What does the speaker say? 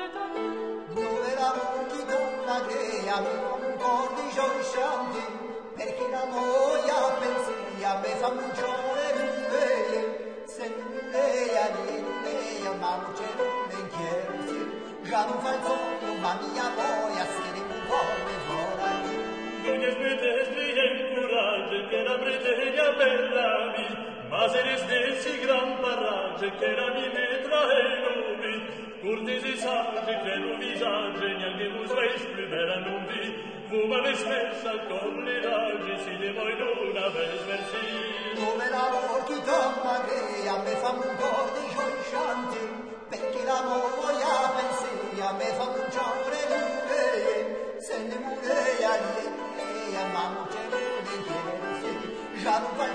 Dove l'amor chi torna crea, un cor di scioscianti, perché la moia pensia, me fa mucciare l'uveie, se l'uveia l'uveia, ma non c'è non chiede, già non fa il sogno, ma mia moia, se ne un cuore fuori. Non aspettesti il coraggio che la Britannia bella vi, ma se ne stessi gran paragge che la mi metra e nubi, cortesi sagge che lo visagge neanche lo sveis più bella non vi, fu ma le stessa con le raggi si ne voi non aves versi. Dove l'amor chi torna che a me fa un cor di scioscianti, perché la moia pensia, me fa mucciare l'uveie, se ne mureia l'uveia, ma non c'è non chiede, già non fa